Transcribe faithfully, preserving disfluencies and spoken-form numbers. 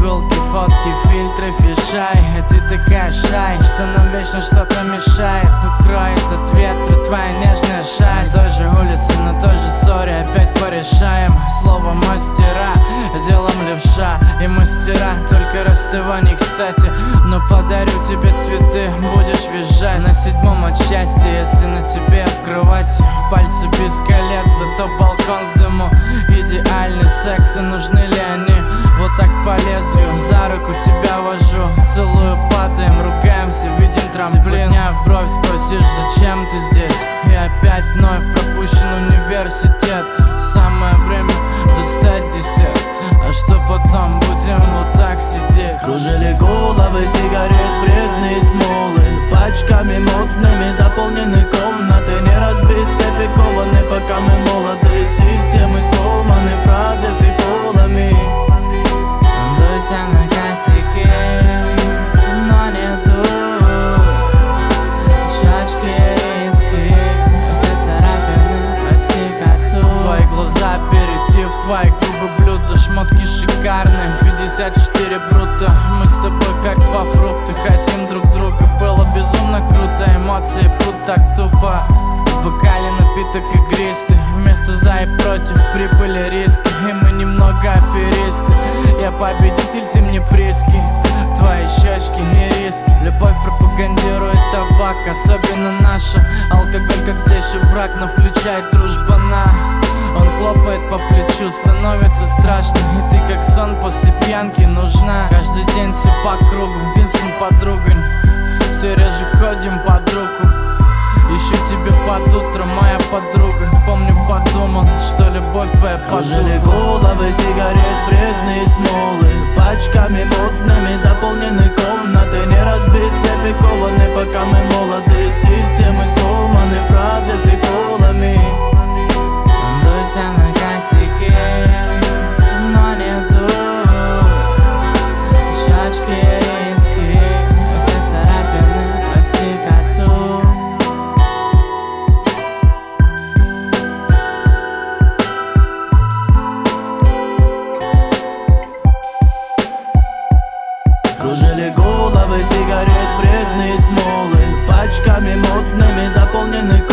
Иголки, фотки, фильтры, фишай. И ты такая шай, что нам вечно что-то мешает. Укроет от ветра твоя нежная шаль. На той же улице, на той же ссоре опять порешаем. Слово мастера, делом левша. И мастера, только расставание кстати. Но подарю тебе цветы, будешь визжать на седьмом от счастья, если на тебе в кровати. Пальцы без колец, зато балкон в дыму. Идеальный секс, и нужны ли они? Вот так по лезвию, за руку тебя вожу. Целую, падаем, ругаемся, видим трамплин. Дня в бровь спросишь, зачем ты здесь? И опять вновь пропущен университет. Самое время достать десерт. А что потом, будем вот так сидеть? Кружили головы, сигарет, вредные смолы. Пачками модными заполнены комнаты. Не разбить цепи, кованы, пока мы молоды. Системы сломаны, фразы с иколами. Дуйся на косяки, но не дуй. Щечки риски, все царапины, прости коту. Твои глаза аперитив, твои губы блюдо. Шмотки шикарные, пятьдесят четыре брута. Мы с тобой как два фрукта, хотим друг друга. Было безумно круто, эмоции прут так тупо. В бокале напиток игристый, вместо за и против прибыли риски. И мы немного аферисты. Я победитель, ты мне приски. Твои щечки и риски. Любовь пропагандирует табак, особенно наша. Алкоголь как злейший враг, но включает дружба на. Он хлопает по плечу, становится страшно. И ты как сон после пьянки нужна. Каждый день все по кругу, Винсент подругой. Все реже ходим под руку. Ищу тебе под утро, моя подруга. Помню, подумал, что любовь твоя подруга. Кружили головы, сигарет, вредные смолы. Пачками модными заполнены комнаты. Не разбить цепи, кованы, пока мы молоды. Системы сломаны, фразы с иколами. Дуйся на косяки, но не дуй. Щечки риски, все царапины, прости коту. Кружили головы, сигарет, вредные смолы. Пачками модными заполнены